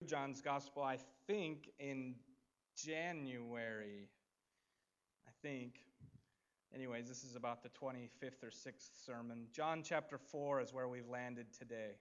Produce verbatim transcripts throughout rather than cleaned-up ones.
John's Gospel, I think, in January. I think. Anyways, this is about the twenty-fifth or sixth sermon. John chapter four is where we've landed today.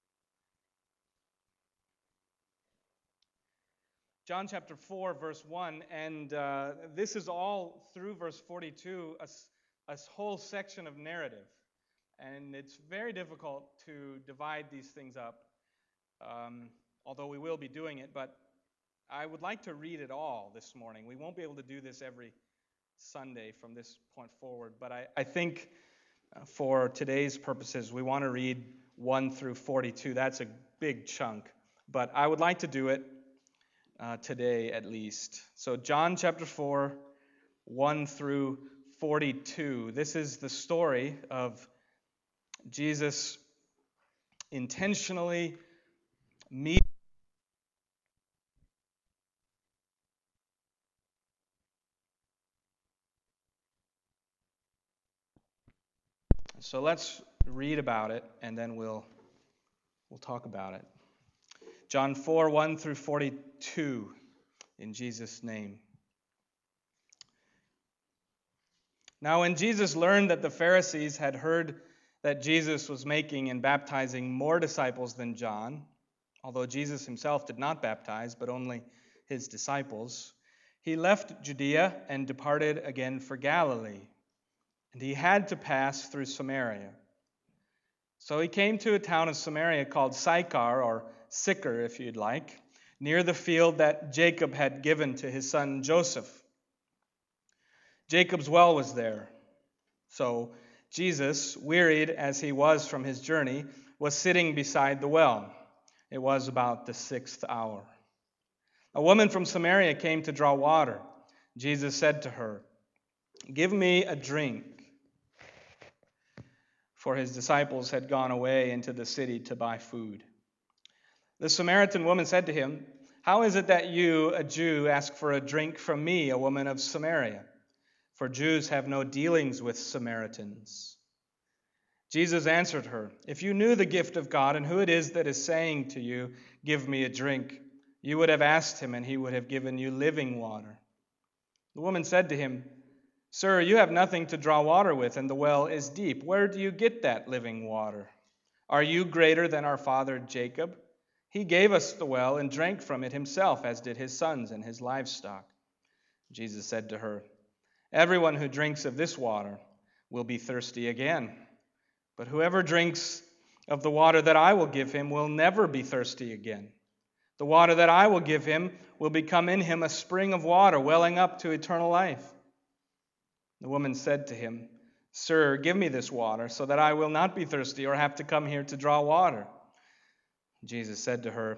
John chapter four, verse one, and uh, this is all through verse forty-two, a, a whole section of narrative. And it's very difficult to divide these things up, um, although we will be doing it. But I would like to read it all this morning. We won't be able to do this every Sunday from this point forward, but I, I think uh, for today's purposes, we want to read one through forty-two. That's a big chunk, but I would like to do it uh, today at least. So John chapter four, one through forty-two. This is the story of Jesus intentionally meeting. So let's read about it, and then we'll we'll talk about it. John four, one through forty-two, in Jesus' name. Now when Jesus learned that the Pharisees had heard that Jesus was making and baptizing more disciples than John, although Jesus himself did not baptize, but only his disciples, he left Judea and departed again for Galilee. And he had to pass through Samaria. So he came to a town of Samaria called Sychar, or Sychar if you'd like, near the field that Jacob had given to his son Joseph. Jacob's well was there. So Jesus, wearied as he was from his journey, was sitting beside the well. It was about the sixth hour. A woman from Samaria came to draw water. Jesus said to her, "Give me a drink." For his disciples had gone away into the city to buy food. The Samaritan woman said to him, "How is it that you, a Jew, ask for a drink from me, a woman of Samaria? For Jews have no dealings with Samaritans." Jesus answered her, "If you knew the gift of God and who it is that is saying to you, 'Give me a drink,' you would have asked him, and he would have given you living water." The woman said to him, "Sir, you have nothing to draw water with, and the well is deep. Where do you get that living water? Are you greater than our father Jacob? He gave us the well and drank from it himself, as did his sons and his livestock." Jesus said to her, "Everyone who drinks of this water will be thirsty again. But whoever drinks of the water that I will give him will never be thirsty again. The water that I will give him will become in him a spring of water welling up to eternal life." The woman said to him, "Sir, give me this water so that I will not be thirsty or have to come here to draw water." Jesus said to her,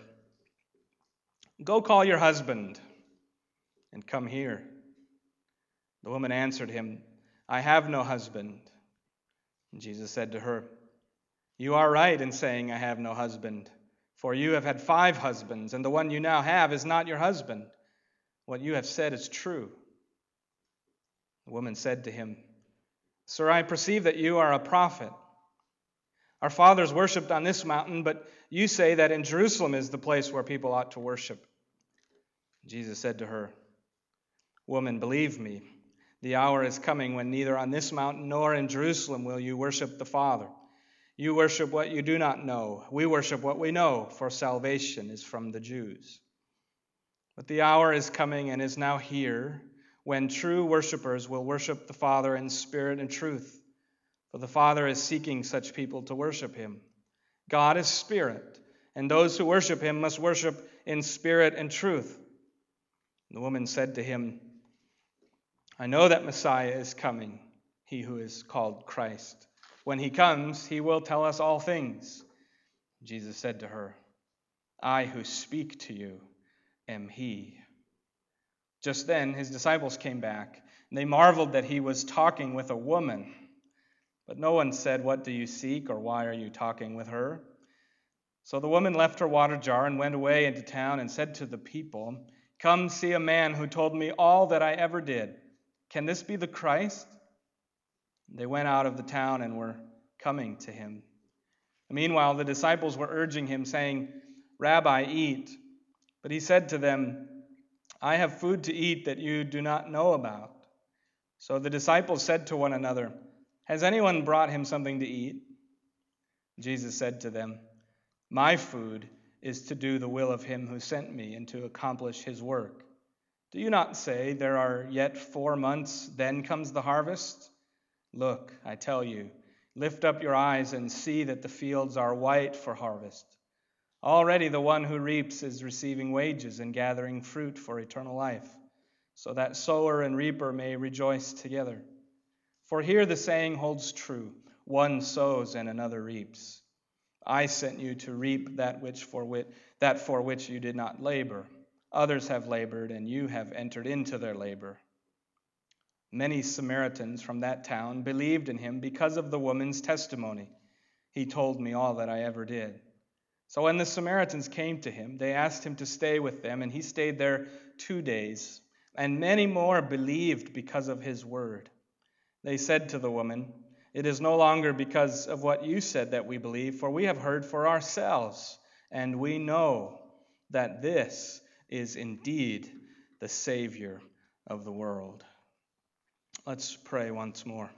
"Go call your husband and come here." The woman answered him, "I have no husband." And Jesus said to her, "You are right in saying, 'I have no husband,' for you have had five husbands, and the one you now have is not your husband. What you have said is true." The woman said to him, "Sir, I perceive that you are a prophet. Our fathers worshipped on this mountain, but you say that in Jerusalem is the place where people ought to worship." Jesus said to her, "Woman, believe me, the hour is coming when neither on this mountain nor in Jerusalem will you worship the Father. You worship what you do not know. We worship what we know, for salvation is from the Jews. But the hour is coming and is now here when true worshipers will worship the Father in spirit and truth. For the Father is seeking such people to worship him. God is spirit, and those who worship him must worship in spirit and truth." The woman said to him, "I know that Messiah is coming, he who is called Christ. When he comes, he will tell us all things." Jesus said to her, "I who speak to you am he." Just then his disciples came back, and they marveled that he was talking with a woman. But no one said, "What do you seek?" or "Why are you talking with her?" So the woman left her water jar and went away into town and said to the people, "Come see a man who told me all that I ever did. Can this be the Christ?" They went out of the town and were coming to him. Meanwhile, the disciples were urging him, saying, "Rabbi, eat." But he said to them, I have food to eat that you do not know about. So the disciples said to one another, Has anyone brought him something to eat? Jesus said to them, My food is to do the will of him who sent me and to accomplish his work. Do you not say, There are yet four months, then comes the harvest? Look, I tell you, lift up your eyes and see that the fields are white for harvest. Already the one who reaps is receiving wages and gathering fruit for eternal life, so that sower and reaper may rejoice together. For here the saying holds true, one sows and another reaps. I sent you to reap that which for which, that for which you did not labor. Others have labored, and you have entered into their labor. Many Samaritans from that town believed in him because of the woman's testimony. He told me all that I ever did. So when the Samaritans came to him, they asked him to stay with them, and he stayed there two days. And many more believed because of his word. They said to the woman, It is no longer because of what you said that we believe, for we have heard for ourselves, and we know that this is indeed the Savior of the world. Let's pray once more.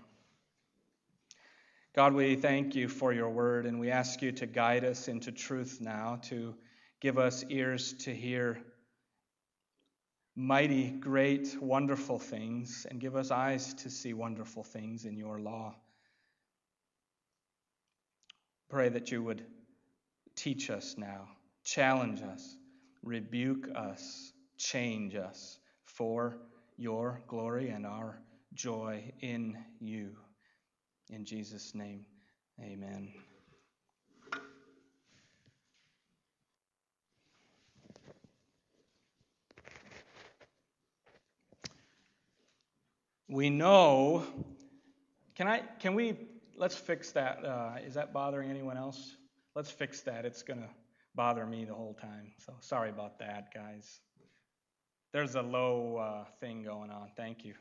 God, we thank you for your word, and we ask you to guide us into truth now, to give us ears to hear mighty, great, wonderful things, and give us eyes to see wonderful things in your law. Pray that you would teach us now, challenge us, rebuke us, change us for your glory and our joy in you. In Jesus' name, amen. We know, can I, can we, let's fix that. Uh, is that bothering anyone else? Let's fix that. It's going to bother me the whole time. So sorry about that, guys. There's a low uh, thing going on. Thank you.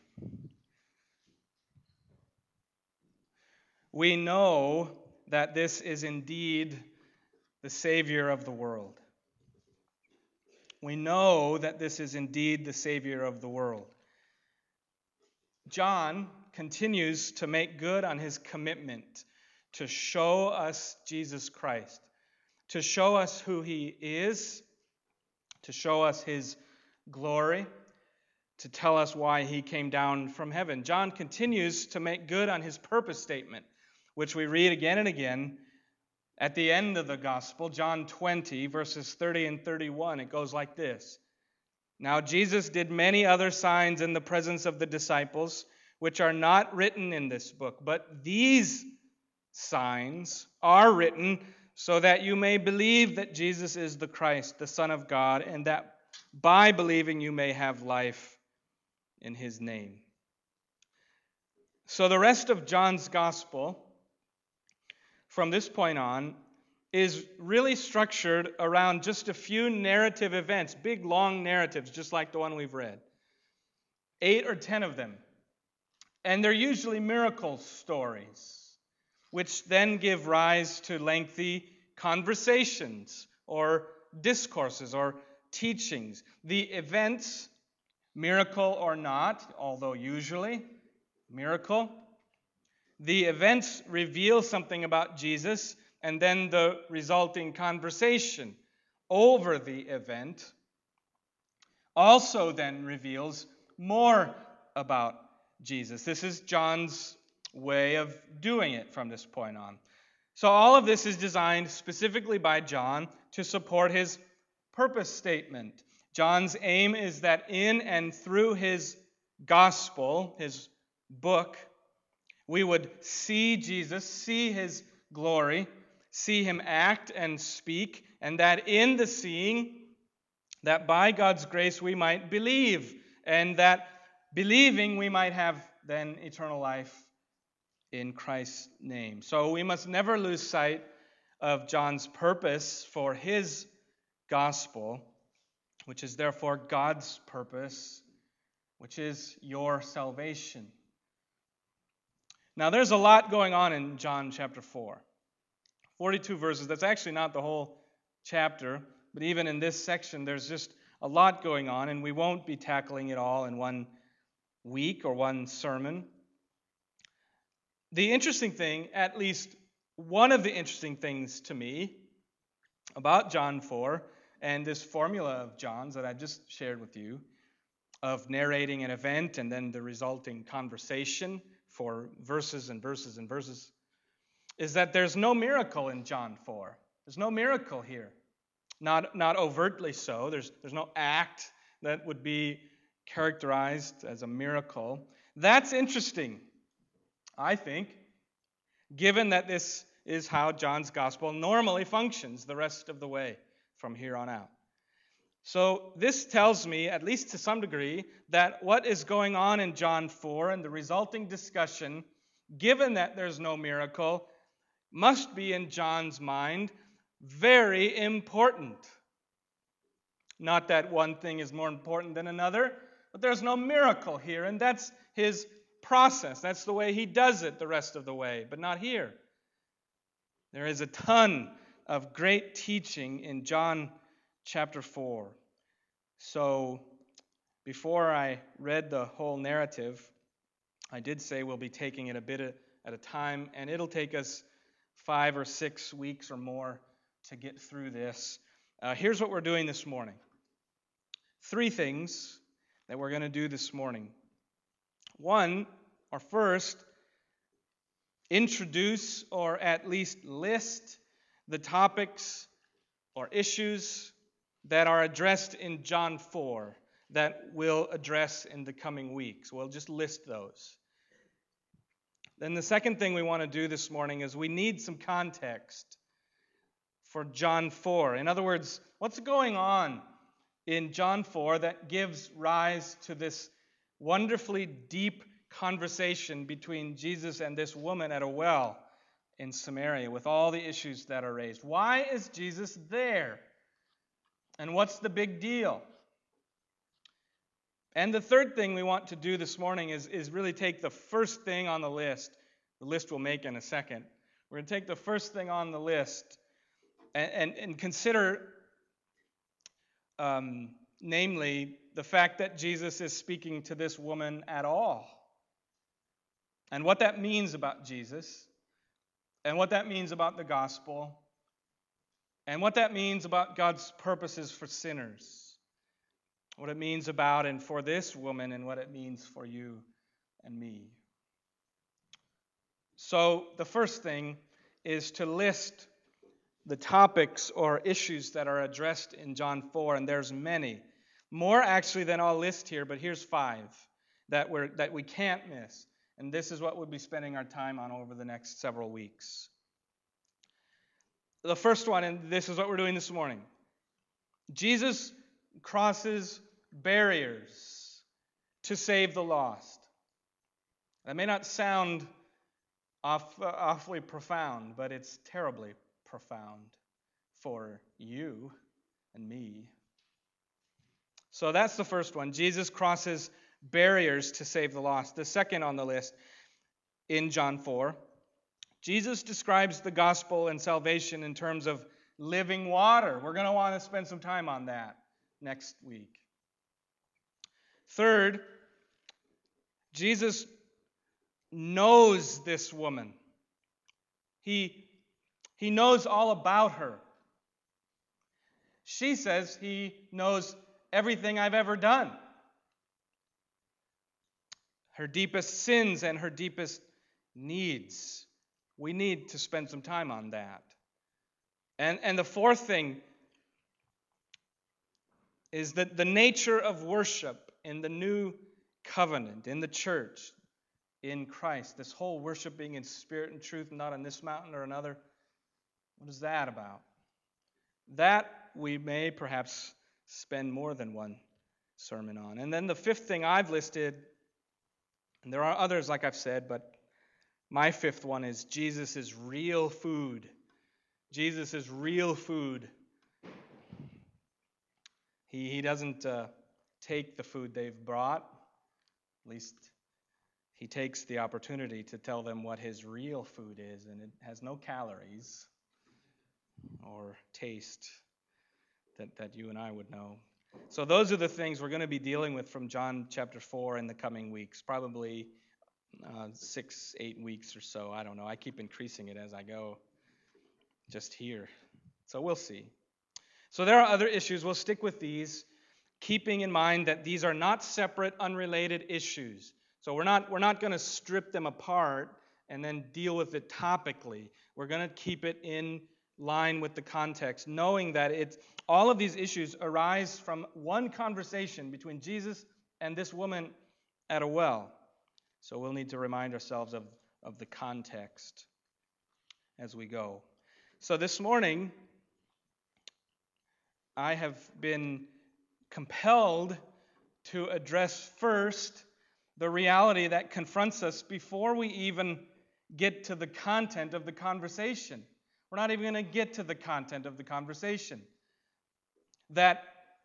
We know that this is indeed the Savior of the world. We know that this is indeed the Savior of the world. John continues to make good on his commitment to show us Jesus Christ, to show us who he is, to show us his glory, to tell us why he came down from heaven. John continues to make good on his purpose statement, which we read again and again at the end of the gospel, John twenty, verses thirty and thirty-one. It goes like this. Now Jesus did many other signs in the presence of the disciples, which are not written in this book, but these signs are written so that you may believe that Jesus is the Christ, the Son of God, and that by believing you may have life in his name. So the rest of John's gospel, from this point on, is really structured around just a few narrative events, big, long narratives, just like the one we've read. Eight or ten of them. And they're usually miracle stories, which then give rise to lengthy conversations or discourses or teachings. The events, miracle or not, although usually miracle, the events reveal something about Jesus, and then the resulting conversation over the event also then reveals more about Jesus. This is John's way of doing it from this point on. So all of this is designed specifically by John to support his purpose statement. John's aim is that in and through his gospel, his book, we would see Jesus, see his glory, see him act and speak, and that in the seeing, that by God's grace we might believe, and that believing we might have then eternal life in Christ's name. So we must never lose sight of John's purpose for his gospel, which is therefore God's purpose, which is your salvation. Now, there's a lot going on in John chapter four. forty-two verses. That's actually not the whole chapter, But even in this section, there's just a lot going on, and we won't be tackling it all in one week or one sermon. The interesting thing, at least one of the interesting things to me about John four and this formula of John's that I just shared with you, of narrating an event and then the resulting conversation for verses and verses and verses, is that there's no miracle in John four. There's no miracle here. Not, not overtly so. There's, there's no act that would be characterized as a miracle. That's interesting, I think, given that this is how John's gospel normally functions the rest of the way from here on out. So this tells me, at least to some degree, that what is going on in John four and the resulting discussion, given that there's no miracle, must be in John's mind very important. Not that one thing is more important than another, but there's no miracle here, and that's his process. That's the way he does it the rest of the way, but not here. There is a ton of great teaching in John chapter four. So before I read the whole narrative, I did say we'll be taking it a bit at a time, and it'll take us five or six weeks or more to get through this. Uh, here's what we're doing this morning. Three things that we're going to do this morning. One, or first, introduce or at least list the topics or issues that are addressed in John four that we'll address in the coming weeks. We'll just list those. Then the second thing we want to do this morning is we need some context for John four. In other words, what's going on in John four that gives rise to this wonderfully deep conversation between Jesus and this woman at a well in Samaria with all the issues that are raised? Why is Jesus there? And what's the big deal? And the third thing we want to do this morning is, is really take the first thing on the list. The list we'll make in a second. We're going to take the first thing on the list and, and, and consider, um, namely, the fact that Jesus is speaking to this woman at all. And what that means about Jesus. And what that means about the gospel. And what that means about God's purposes for sinners. What it means about and for this woman, and what it means for you and me. So the first thing is to list the topics or issues that are addressed in John four, and there's many. More actually than I'll list here, but here's five that we're that we can't miss. And this is what we'll be spending our time on over the next several weeks. The first one, and this is what we're doing this morning. Jesus crosses barriers to save the lost. That may not sound off, uh, awfully profound, but it's terribly profound for you and me. So that's the first one. Jesus crosses barriers to save the lost. The second on the list in John four, Jesus describes the gospel and salvation in terms of living water. We're going to want to spend some time on that next week. Third, Jesus knows this woman. He, he knows all about her. She says he knows everything I've ever done. Her deepest sins and her deepest needs. We need to spend some time on that. And, and the fourth thing is that the nature of worship in the new covenant, in the church, in Christ, this whole worship being in spirit and truth, not on this mountain or another, what is that about? That we may perhaps spend more than one sermon on. And then the fifth thing I've listed, and there are others like I've said, but my fifth one is Jesus is real food. Jesus is real food. He, he doesn't uh, take the food they've brought. At least he takes the opportunity to tell them what his real food is, and it has no calories or taste. that, that you and I would know. So those are the things we're going to be dealing with from John chapter four in the coming weeks, probably uh, six, eight weeks or so. I don't know. I keep increasing it as I go, just here. So we'll see. So there are other issues. We'll stick with these, keeping in mind that these are not separate, unrelated issues. So we're not we're not going to strip them apart and then deal with it topically. We're going to keep it in line with the context, knowing that it's all of these issues arise from one conversation between Jesus and this woman at a well. So we'll need to remind ourselves of, of the context as we go. So this morning, I have been compelled to address first the reality that confronts us before we even get to the content of the conversation. We're not even going to get to the content of the conversation. That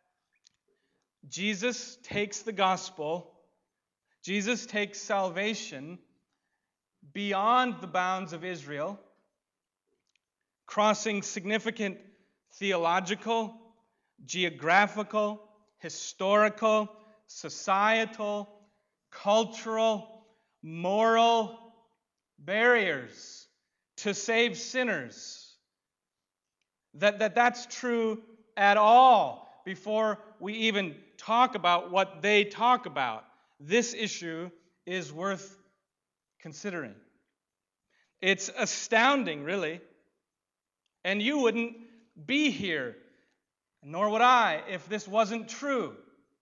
Jesus takes the gospel, Jesus takes salvation beyond the bounds of Israel, crossing significant theological, geographical, historical, societal, cultural, moral barriers to save sinners. That, that that's true at all before we even talk about what they talk about. This issue is worth considering. It's astounding, really. And you wouldn't be here, nor would I, if this wasn't true.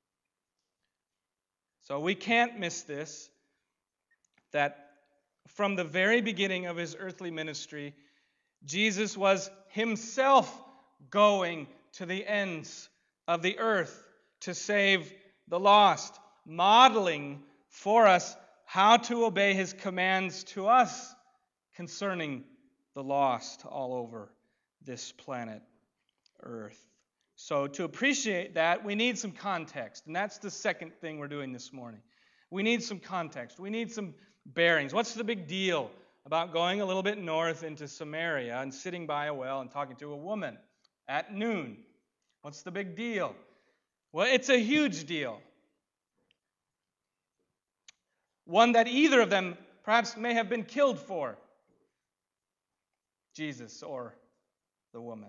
So we can't miss this, that from the very beginning of his earthly ministry, Jesus was himself going to the ends of the earth to save the lost, modeling for us how to obey his commands to us concerning the lost all over this planet Earth. So to appreciate that, we need some context, and that's the second thing we're doing this morning. We need some context. We need some bearings. What's the big deal about going a little bit north into Samaria and sitting by a well and talking to a woman at noon? What's the big deal? Well, it's a huge deal. One that either of them perhaps may have been killed for. Jesus or the woman.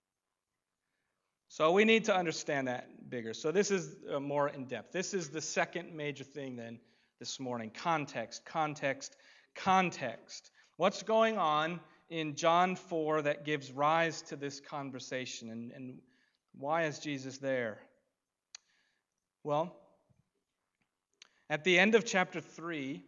So we need to understand that bigger. So this is uh, more in depth. This is the second major thing then this morning. Context, context, context. What's going on in John four that gives rise to this conversation? And, and why is Jesus there? Well, at the end of chapter three,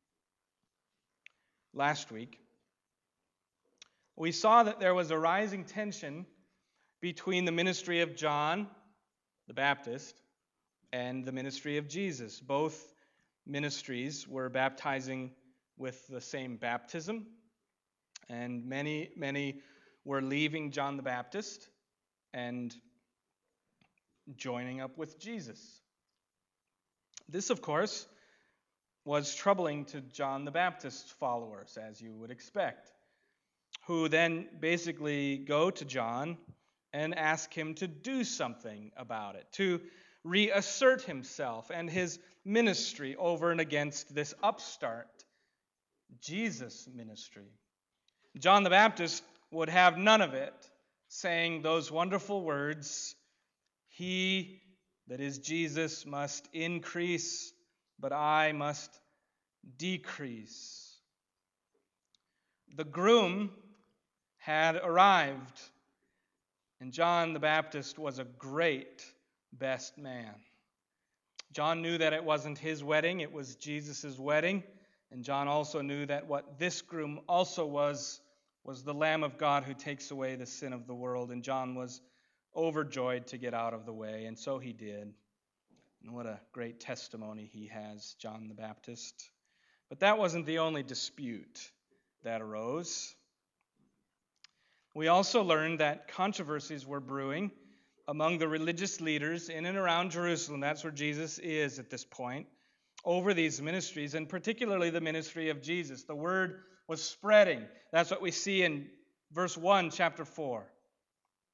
last week, we saw that there was a rising tension between the ministry of John the Baptist and the ministry of Jesus. Both ministries were baptizing with the same baptism, and many, many were leaving John the Baptist and joining up with Jesus. This, of course, was troubling to John the Baptist's followers, as you would expect, who then basically go to John and ask him to do something about it, to reassert himself and his ministry over and against this upstart Jesus ministry. John the Baptist would have none of it, saying those wonderful words, "He, that is Jesus, must increase, but I must decrease." The groom had arrived, and John the Baptist was a great best man. John knew that it wasn't his wedding, it was Jesus' wedding. And John also knew that what this groom also was, was the Lamb of God who takes away the sin of the world. And John was overjoyed to get out of the way, and so he did. And what a great testimony he has, John the Baptist. But that wasn't the only dispute that arose. We also learned that controversies were brewing among the religious leaders in and around Jerusalem. That's where Jesus is at this point, over these ministries, and particularly the ministry of Jesus. The word was spreading. That's what we see in verse one, chapter four.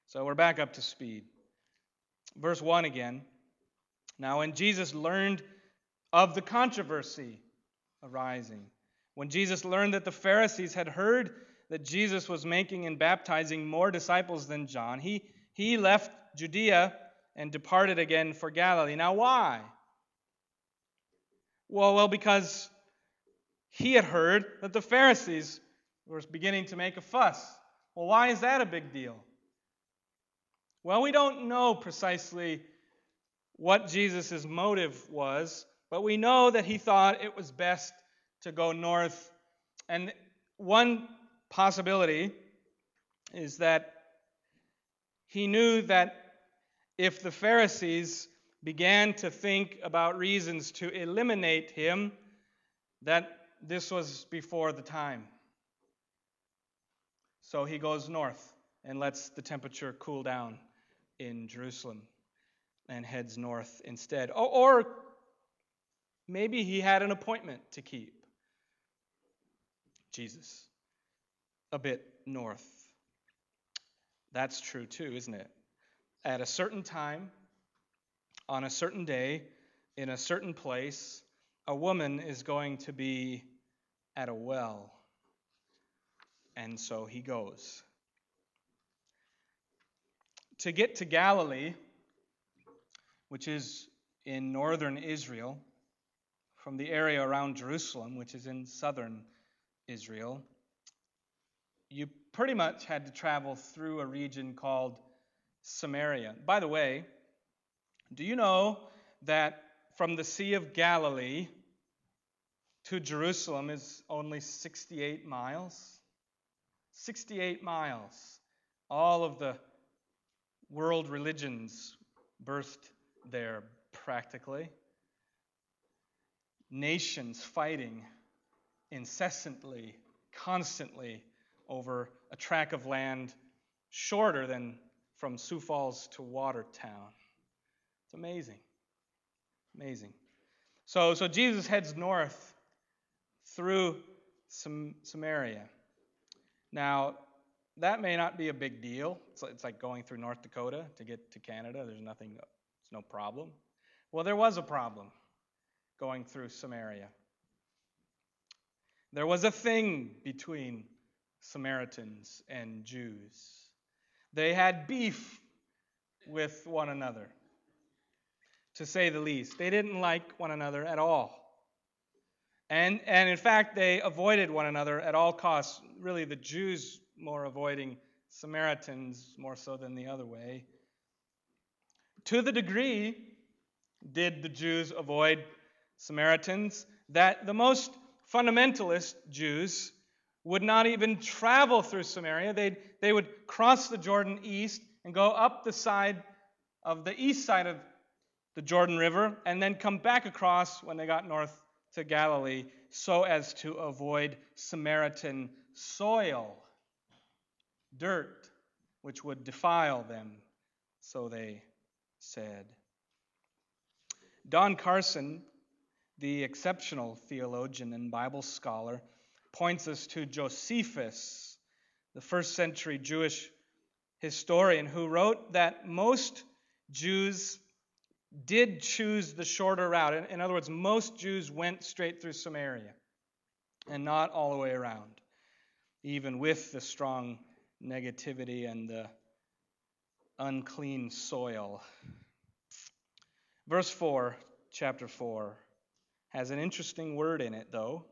So we're back up to speed. Verse one again. Now when Jesus learned of the controversy arising, when Jesus learned that the Pharisees had heard that Jesus was making and baptizing more disciples than John, he, he left Judea and departed again for Galilee. Now why? Well, well, because he had heard that the Pharisees were beginning to make a fuss. Well, why is that a big deal? Well, we don't know precisely what Jesus' motive was, but we know that he thought it was best to go north. And one possibility is that he knew that if the Pharisees began to think about reasons to eliminate him, that this was before the time. So he goes north and lets the temperature cool down in Jerusalem and heads north instead. Or, or maybe he had an appointment to keep. Jesus, a bit north. That's true too, isn't it? At a certain time, on a certain day, in a certain place, a woman is going to be at a well. And so he goes. To get to Galilee, which is in northern Israel, from the area around Jerusalem, which is in southern Israel, you pretty much had to travel through a region called Samaria. By the way, do you know that from the Sea of Galilee to Jerusalem is only sixty-eight miles? sixty-eight miles. All of the world religions birthed there practically. Nations fighting incessantly, constantly over a tract of land shorter than from Sioux Falls to Watertown. It's amazing. Amazing. So, so Jesus heads north through Sam- Samaria. Now, that may not be a big deal. It's like, it's like going through North Dakota to get to Canada. There's nothing, it's no problem. Well, there was a problem going through Samaria. There was a thing between Samaritans and Jews. They had beef with one another, to say the least. They didn't like one another at all. And, and in fact, they avoided one another at all costs. Really, the Jews more avoiding Samaritans more so than the other way. To the degree did the Jews avoid Samaritans that the most fundamentalist Jews would not even travel through Samaria. They'd, they would cross the Jordan east and go up the side of the east side of the Jordan River and then come back across when they got north to Galilee so as to avoid Samaritan soil, dirt, which would defile them, so they said. Don Carson, the exceptional theologian and Bible scholar, points us to Josephus, the first century Jewish historian, who wrote that most Jews did choose the shorter route. In, in other words, most Jews went straight through Samaria and not all the way around, even with the strong negativity and the unclean soil. Verse four, chapter four, has an interesting word in it, though.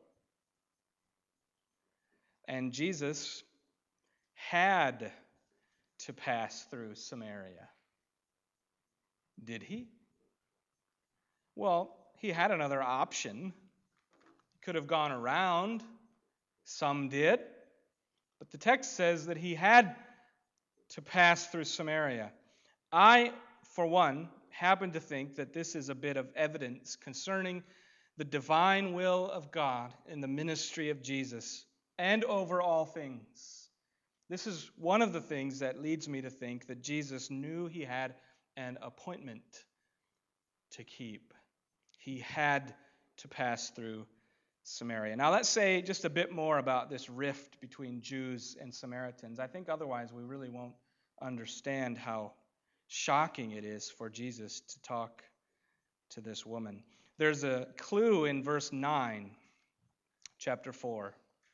And Jesus had to pass through Samaria. Did he? Well, he had another option. He could have gone around. Some did. But the text says that he had to pass through Samaria. I, for one, happen to think that this is a bit of evidence concerning the divine will of God in the ministry of Jesus and over all things. This is one of the things that leads me to think that Jesus knew he had an appointment to keep. He had to pass through Samaria. Now let's say just a bit more about this rift between Jews and Samaritans. I think otherwise we really won't understand how shocking it is for Jesus to talk to this woman. There's a clue in verse nine, chapter four,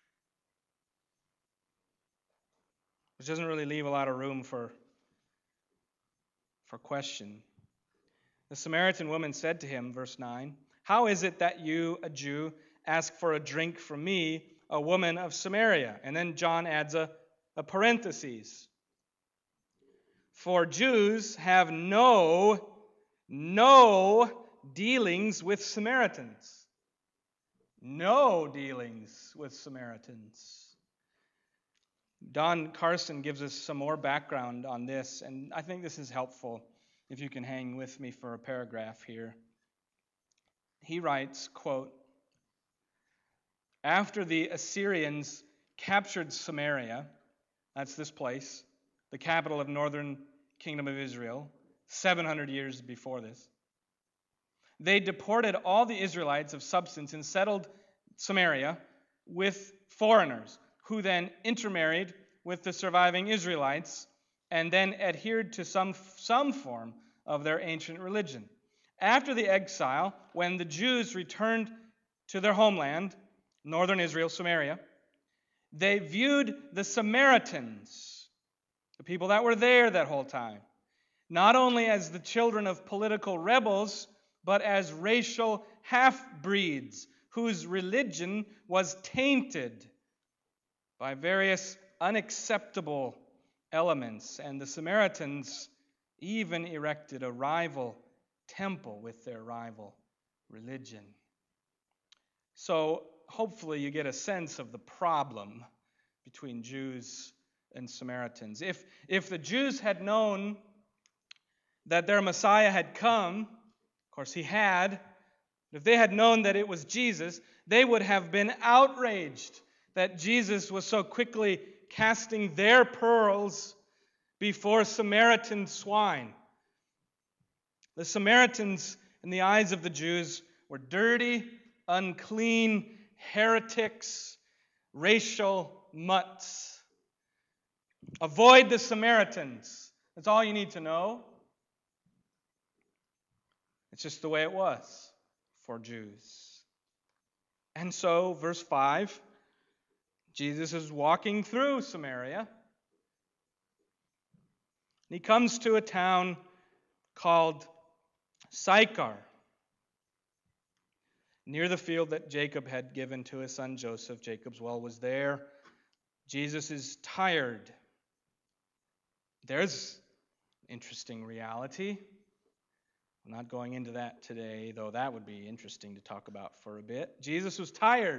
which doesn't really leave a lot of room for, for question. The Samaritan woman said to him, verse nine, "How is it that you, a Jew, ask for a drink from me, a woman of Samaria?" And then John adds a, a parenthesis. For Jews have no, no dealings with Samaritans. No dealings with Samaritans. Don Carson gives us some more background on this, and I think this is helpful if you can hang with me for a paragraph here. He writes, quote, "After the Assyrians captured Samaria," that's this place, the capital of northern kingdom of Israel, seven hundred years before this, they deported all the Israelites of substance and settled Samaria with foreigners, who then intermarried with the surviving Israelites and then adhered to some, some form of their ancient religion. After the exile, when the Jews returned to their homeland, northern Israel, Samaria, they viewed the Samaritans, the people that were there that whole time, not only as the children of political rebels, but as racial half-breeds whose religion was tainted by various unacceptable elements, and the Samaritans even erected a rival temple with their rival religion. So hopefully you get a sense of the problem between Jews and Samaritans. If, if the Jews had known that their Messiah had come, of course he had, if they had known that it was Jesus, they would have been outraged that Jesus was so quickly casting their pearls before Samaritan swine. The Samaritans, in the eyes of the Jews, were dirty, unclean heretics, racial mutts. Avoid the Samaritans. That's all you need to know. It's just the way it was for Jews. And so, verse five, Jesus is walking through Samaria. He comes to a town called Sychar, near the field that Jacob had given to his son Joseph. Jacob's well was there. Jesus is tired. There's interesting reality. I'm not going into that today, though that would be interesting to talk about for a bit. Jesus was tired.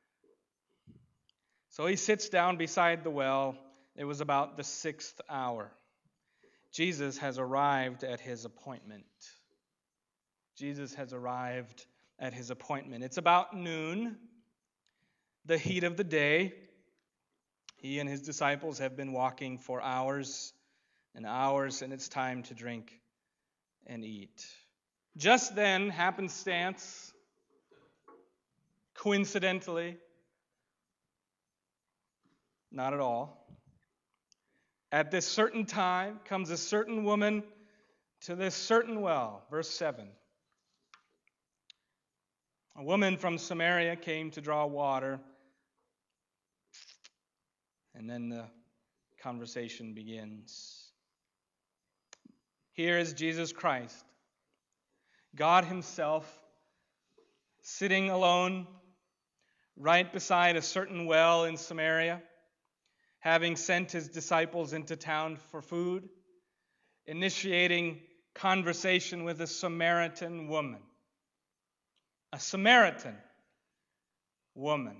So he sits down beside the well. It was about the sixth hour. Jesus has arrived at his appointment. Jesus has arrived at his appointment. It's about noon, the heat of the day. He and his disciples have been walking for hours and hours, and it's time to drink and eat. Just then, happenstance, coincidentally, not at all, at this certain time comes a certain woman to this certain well. Verse seven. A woman from Samaria came to draw water. And then the conversation begins. Here is Jesus Christ, God himself, sitting alone right beside a certain well in Samaria, having sent his disciples into town for food, initiating conversation with a Samaritan woman. A Samaritan woman.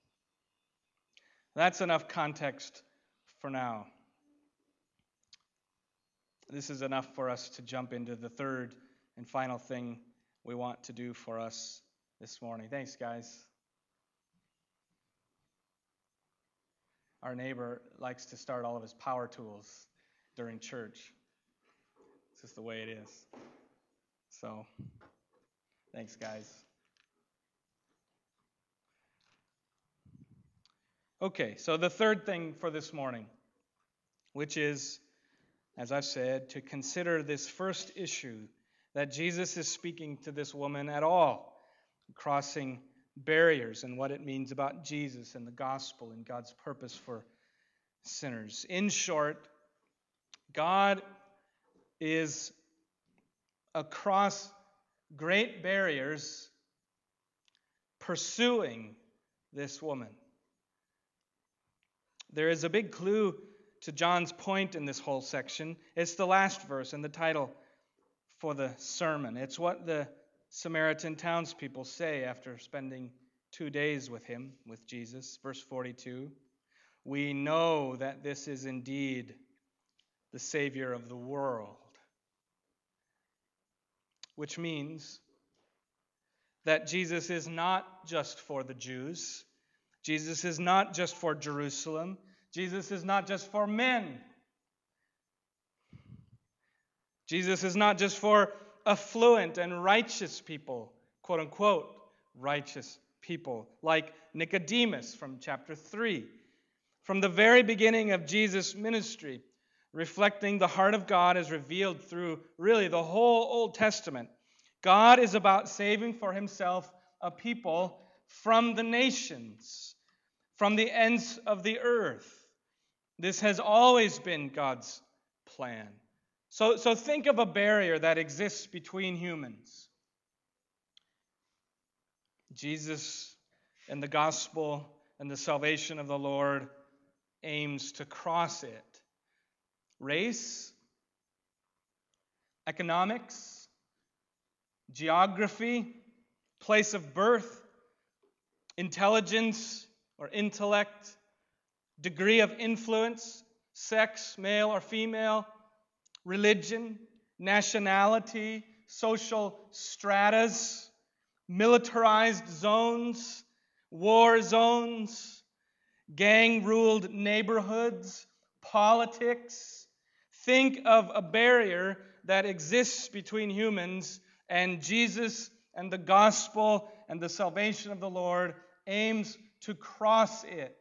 That's enough context for now. This is enough for us to jump into the third and final thing we want to do for us this morning. Thanks, guys. Our neighbor likes to start all of his power tools during church. It's just the way it is. So, thanks, guys. Okay, so the third thing for this morning, which is as I've said, to consider this first issue, that Jesus is speaking to this woman at all, crossing barriers, and what it means about Jesus and the gospel and God's purpose for sinners. In short, God is across great barriers pursuing this woman. There is a big clue to John's point in this whole section. It's the last verse and the title for the sermon. It's what the Samaritan townspeople say after spending two days with him, with Jesus. Verse forty-two, we know that this is indeed the Savior of the world. Which means that Jesus is not just for the Jews. Jesus is not just for Jerusalem. Jesus is not just for men. Jesus is not just for affluent and righteous people, quote unquote, righteous people, like Nicodemus from chapter three. From the very beginning of Jesus' ministry, reflecting the heart of God as revealed through really the whole Old Testament, God is about saving for himself a people from the nations, from the ends of the earth. This has always been God's plan. So, so think of a barrier that exists between humans. Jesus and the gospel and the salvation of the Lord aims to cross it. Race, economics, geography, place of birth, intelligence or intellect, degree of influence, sex, male or female, religion, nationality, social stratas, militarized zones, war zones, gang-ruled neighborhoods, politics. Think of a barrier that exists between humans, and Jesus and the gospel and the salvation of the Lord aims to cross it.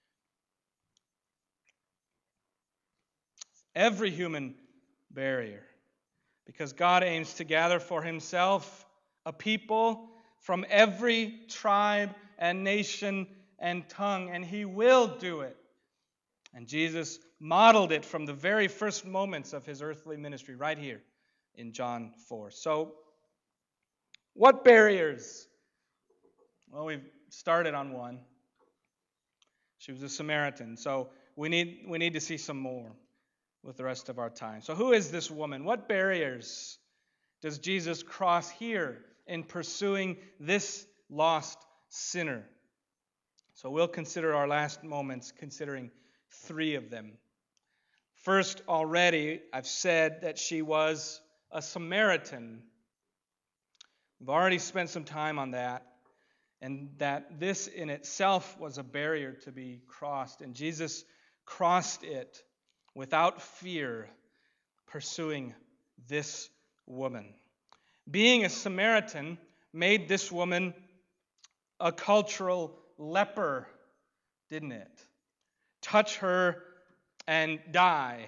Every human barrier, because God aims to gather for himself a people from every tribe and nation and tongue, and he will do it. And Jesus modeled it from the very first moments of his earthly ministry, right here in John four. So, what barriers? Well, we've started on one. She was a Samaritan, so we need we need to see some more with the rest of our time. So who is this woman? What barriers does Jesus cross here in pursuing this lost sinner? So we'll consider our last moments considering three of them. First, already I've said that she was a Samaritan. We've already spent some time on that, and that this in itself was a barrier to be crossed, and Jesus crossed it without fear, pursuing this woman. Being a Samaritan made this woman a cultural leper, didn't it? Touch her and die.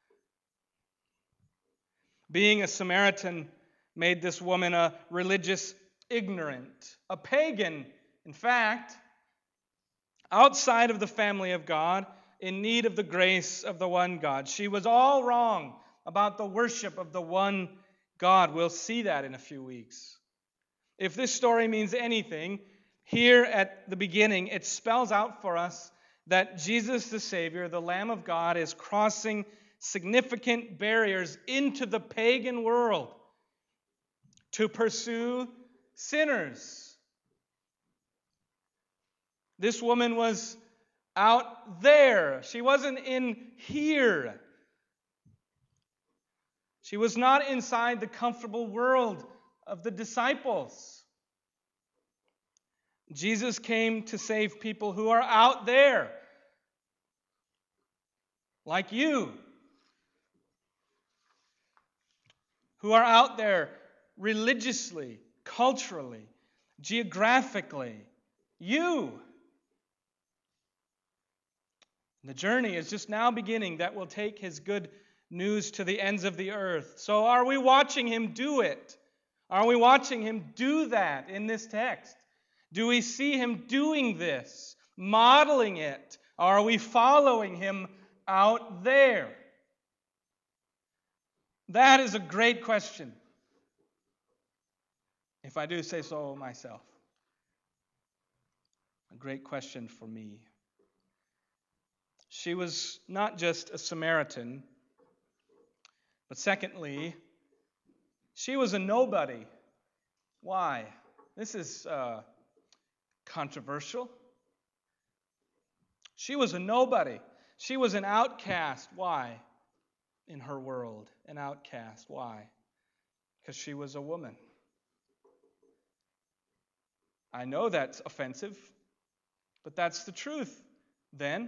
Being a Samaritan made this woman a religious ignorant, a pagan, in fact, outside of the family of God, in need of the grace of the one God. She was all wrong about the worship of the one God. We'll see that in a few weeks. If this story means anything, here at the beginning, it spells out for us that Jesus the Savior, the Lamb of God, is crossing significant barriers into the pagan world to pursue sinners. This woman was out there. She wasn't in here. She was not inside the comfortable world of the disciples. Jesus came to save people who are out there, like you, who are out there religiously, culturally, geographically. You. The journey is just now beginning that will take his good news to the ends of the earth. So are we watching him do it? Are we watching him do that in this text? Do we see him doing this, modeling it? Are we following him out there? That is a great question, if I do say so myself. A great question for me. She was not just a Samaritan, but secondly, she was a nobody. Why? This is uh, controversial. She was a nobody. She was an outcast. Why? In her world, an outcast. Why? Because she was a woman. I know that's offensive, but that's the truth then.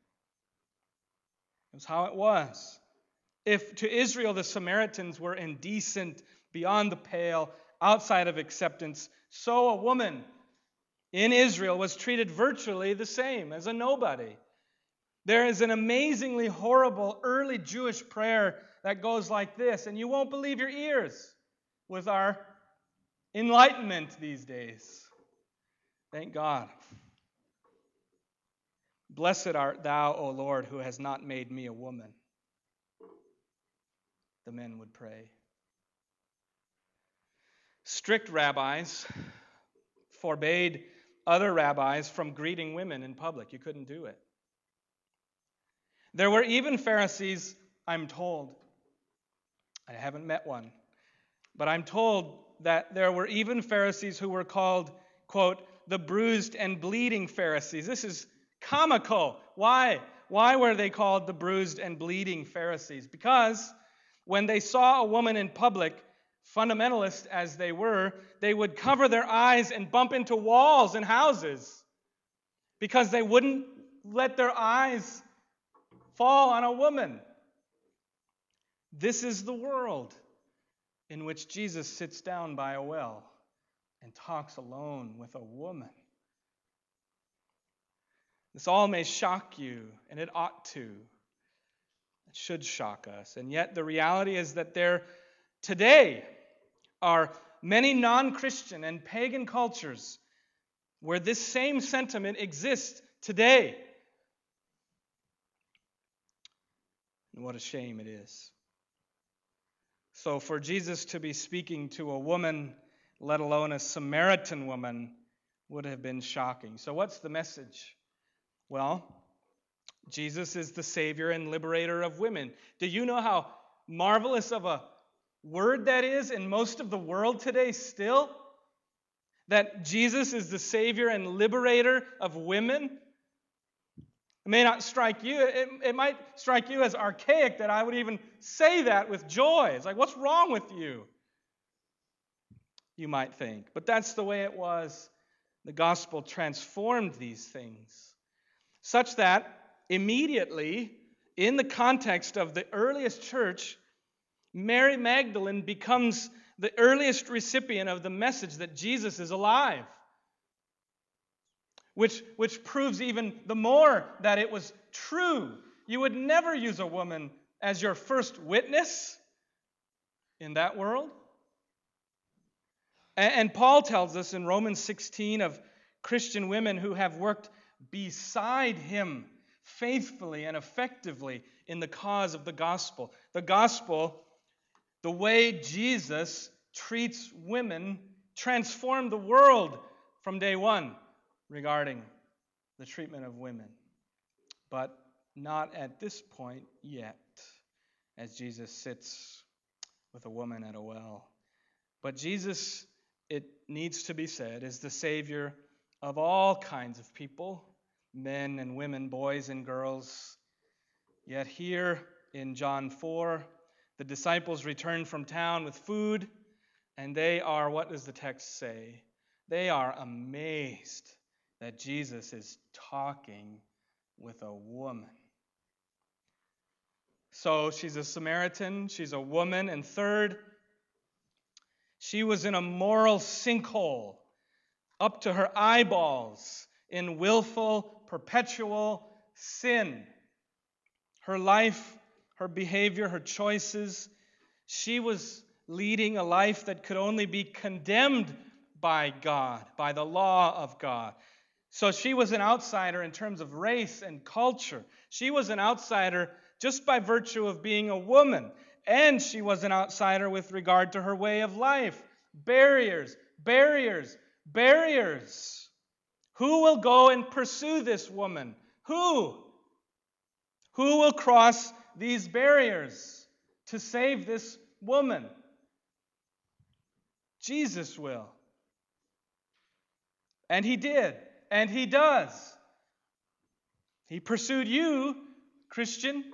It was how it was. If to Israel the Samaritans were indecent, beyond the pale, outside of acceptance, so a woman in Israel was treated virtually the same as a nobody. There is an amazingly horrible early Jewish prayer that goes like this, and you won't believe your ears with our enlightenment these days. Thank God. Blessed art thou, O Lord, who has not made me a woman. The men would pray. Strict rabbis forbade other rabbis from greeting women in public. You couldn't do it. There were even Pharisees, I'm told, I haven't met one, but I'm told that there were even Pharisees who were called, quote, the bruised and bleeding Pharisees. This is comical. Why? Why were they called the bruised and bleeding Pharisees? Because when they saw a woman in public, fundamentalist as they were, they would cover their eyes and bump into walls and houses because they wouldn't let their eyes fall on a woman. This is the world in which Jesus sits down by a well and talks alone with a woman. This all may shock you, and it ought to. It should shock us. And yet the reality is that there today are many non-Christian and pagan cultures where this same sentiment exists today. And what a shame it is. So for Jesus to be speaking to a woman, let alone a Samaritan woman, would have been shocking. So what's the message? Well, Jesus is the Savior and liberator of women. Do you know how marvelous of a word that is in most of the world today still? That Jesus is the Savior and liberator of women? It may not strike you. It, it might strike you as archaic that I would even say that with joy. It's like, what's wrong with you? You might think. But that's the way it was. The gospel transformed these things, such that immediately, in the context of the earliest church, Mary Magdalene becomes the earliest recipient of the message that Jesus is alive. Which, which proves even the more that it was true. You would never use a woman as your first witness in that world. And, and Paul tells us in Romans sixteen of Christian women who have worked beside him faithfully and effectively in the cause of the gospel. The gospel, the way Jesus treats women, transformed the world from day one regarding the treatment of women. But not at this point yet, as Jesus sits with a woman at a well. But Jesus, it needs to be said, is the Savior of all kinds of people, men and women, boys and girls. Yet here in John four, the disciples return from town with food, and they are, what does the text say? They are amazed that Jesus is talking with a woman. So she's a Samaritan, she's a woman, and third, she was in a moral sinkhole, up to her eyeballs in willful, perpetual sin. Her life, her behavior, her choices. She was leading a life that could only be condemned by God, by the law of God. So she was an outsider in terms of race and culture. She was an outsider just by virtue of being a woman. And she was an outsider with regard to her way of life. Barriers, barriers, barriers. Who will go and pursue this woman? Who? Who will cross these barriers to save this woman? Jesus will. And he did. And he does. He pursued you, Christian.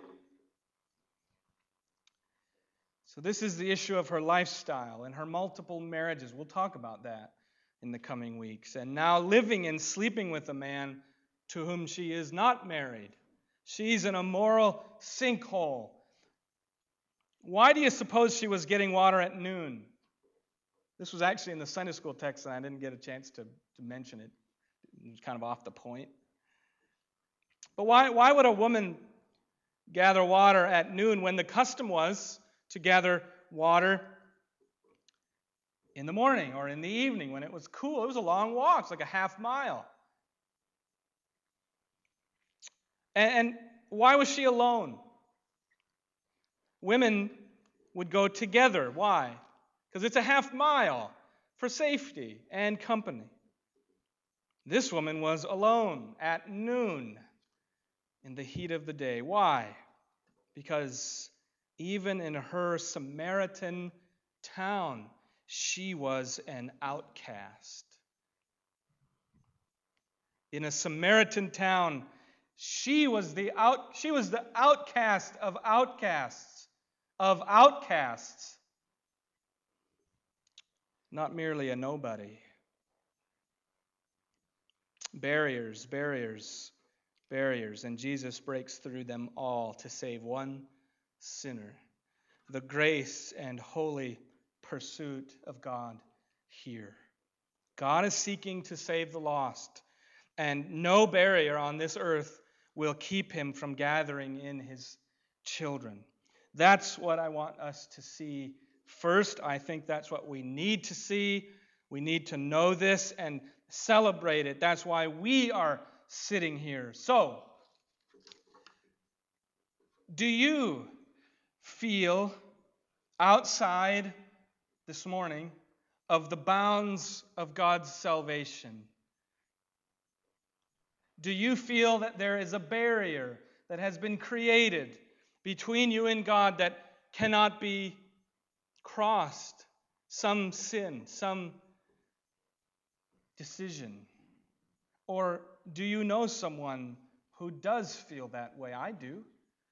So this is the issue of her lifestyle and her multiple marriages. We'll talk about that in the coming weeks. And now living and sleeping with a man to whom she is not married. She's in a moral sinkhole. Why do you suppose she was getting water at noon? This was actually in the Sunday school text, and I didn't get a chance to, to mention it. It was kind of off the point. But why, why would a woman gather water at noon when the custom was to gather water in the morning or in the evening when it was cool? It was a long walk. It's like a half mile. And, and why was she alone? Women would go together. Why? Because it's a half mile for safety and company. This woman was alone at noon in the heat of the day. Why? Because even in her Samaritan town, she was an outcast. In a Samaritan town, she was the out she was the outcast of outcasts, of outcasts. Not merely a nobody. Barriers, barriers, barriers, and Jesus breaks through them all to save one sinner. The grace and holy pursuit of God here. God is seeking to save the lost, and no barrier on this earth will keep him from gathering in his children. That's what I want us to see first. I think that's what we need to see. We need to know this and celebrate it. That's why we are sitting here. So, do you feel outside this morning of the bounds of God's salvation? Do you feel that there is a barrier that has been created between you and God that cannot be crossed? Some sin, some decision. Or do you know someone who does feel that way? I do.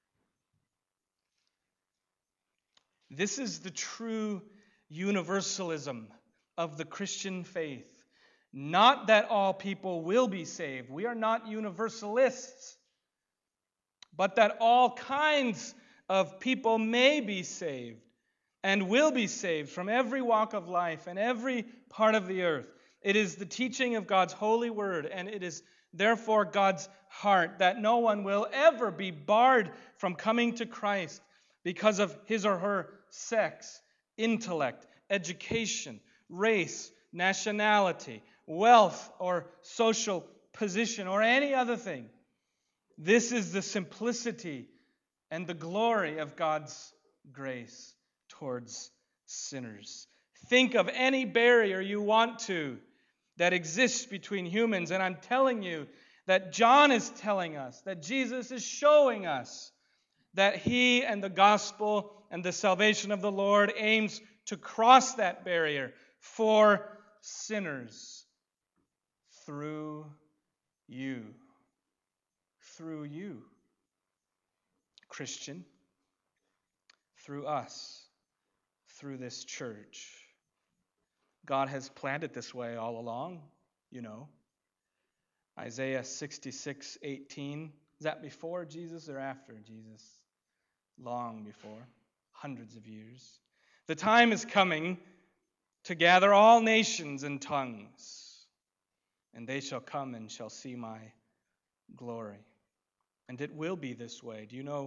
This is the true universalism of the Christian faith. Not that all people will be saved. We are not universalists. But that all kinds of people may be saved and will be saved from every walk of life and every part of the earth. It is the teaching of God's holy word, and it is therefore God's heart that no one will ever be barred from coming to Christ because of his or her sex, intellect, education, race, nationality, wealth, or social position, or any other thing. This is the simplicity and the glory of God's grace towards sinners. Think of any barrier you want to that exists between humans, and I'm telling you that John is telling us, that Jesus is showing us that he and the gospel and the salvation of the Lord aims to cross that barrier for sinners through you. Through you, Christian. Through us. Through this church. God has planned it this way all along, you know. Isaiah sixty-six eighteen. Is that before Jesus or after Jesus? Long before. Hundreds of years. The time is coming to gather all nations and tongues, and they shall come and shall see my glory. And it will be this way. Do you know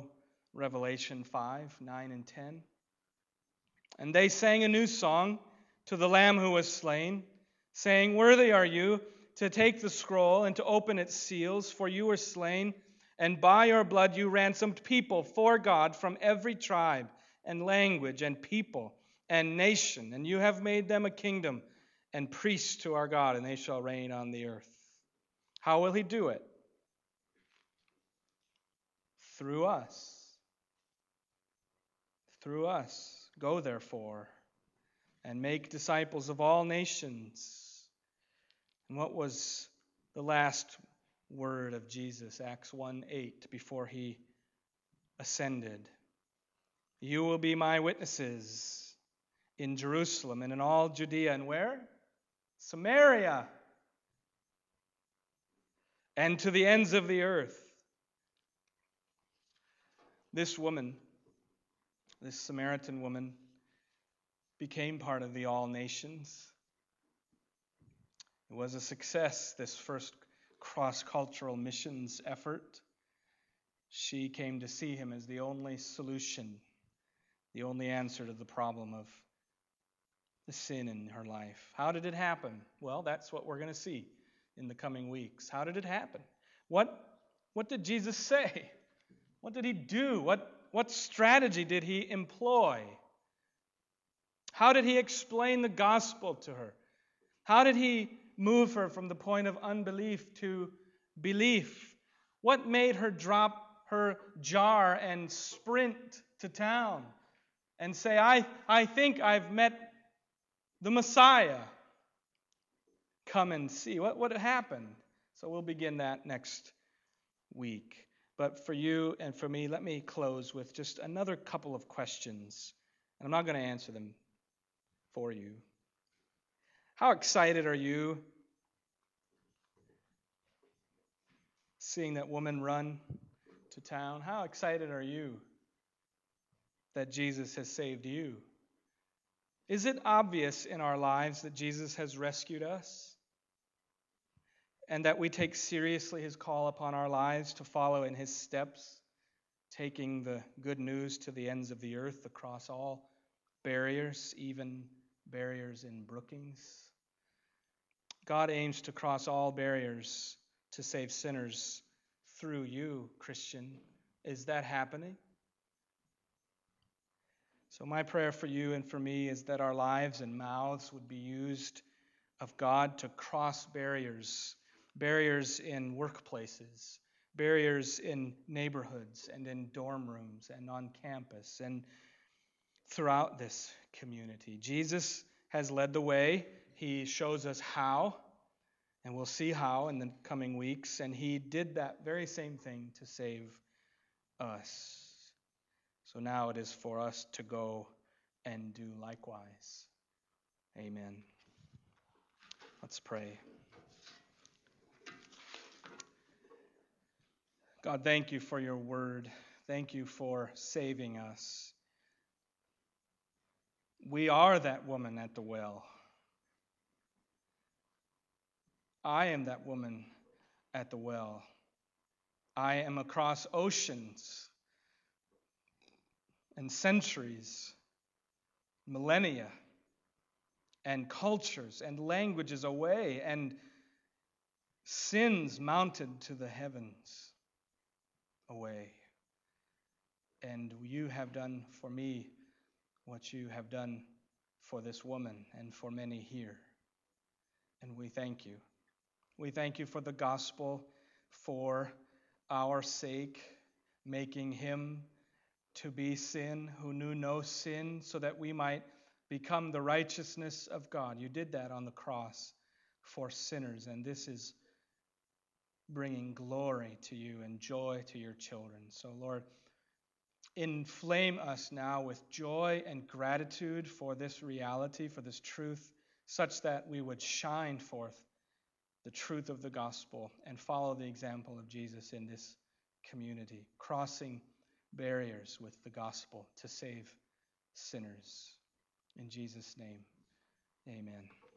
Revelation five, nine, and ten. And they sang a new song to the Lamb who was slain, saying, "Worthy are you to take the scroll and to open its seals, for you were slain, and by your blood you ransomed people for God from every tribe and language and people and nation, and you have made them a kingdom and priests to our God, and they shall reign on the earth." How will he do it? Through us. Through us. Go therefore and make disciples of all nations. And what was the last word of Jesus? Acts one eight, before he ascended. You will be my witnesses in Jerusalem and in all Judea, and where? Samaria, and to the ends of the earth. This woman, this Samaritan woman, became part of the all nations. It was a success, this first cross-cultural missions effort. She came to see him as the only solution, the only answer to the problem of the sin in her life. How did it happen? Well, that's what we're going to see in the coming weeks. How did it happen? What, what did Jesus say? What did he do? What, what strategy did he employ? How did he explain the gospel to her? How did he move her from the point of unbelief to belief? What made her drop her jar and sprint to town and say, I, I think I've met the Messiah? Come and see. What, what happened? So we'll begin that next week. But for you and for me, let me close with just another couple of questions. And I'm not going to answer them for you. How excited are you seeing that woman run to town? How excited are you that Jesus has saved you? Is it obvious in our lives that Jesus has rescued us and that we take seriously his call upon our lives to follow in his steps, taking the good news to the ends of the earth across all barriers, even barriers in Brookings? God aims to cross all barriers to save sinners through you, Christian. Is that happening? So my prayer for you and for me is that our lives and mouths would be used of God to cross barriers, barriers in workplaces, barriers in neighborhoods and in dorm rooms and on campus and throughout this community. Jesus has led the way. He shows us how, and we'll see how in the coming weeks, and he did that very same thing to save us. So now it is for us to go and do likewise. Amen. Let's pray. God, thank you for your word. Thank you for saving us. We are that woman at the well. I am that woman at the well. I am across oceans and centuries, millennia, and cultures and languages away, and sins mounted to the heavens away. And you have done for me what you have done for this woman and for many here. And we thank you. We thank you for the gospel, for our sake, making him to be sin who knew no sin, so that we might become the righteousness of God. You did that on the cross for sinners, and this is bringing glory to you and joy to your children. So, Lord, inflame us now with joy and gratitude for this reality, for this truth, such that we would shine forth the truth of the gospel and follow the example of Jesus in this community, crossing barriers with the gospel to save sinners. In Jesus' name, amen.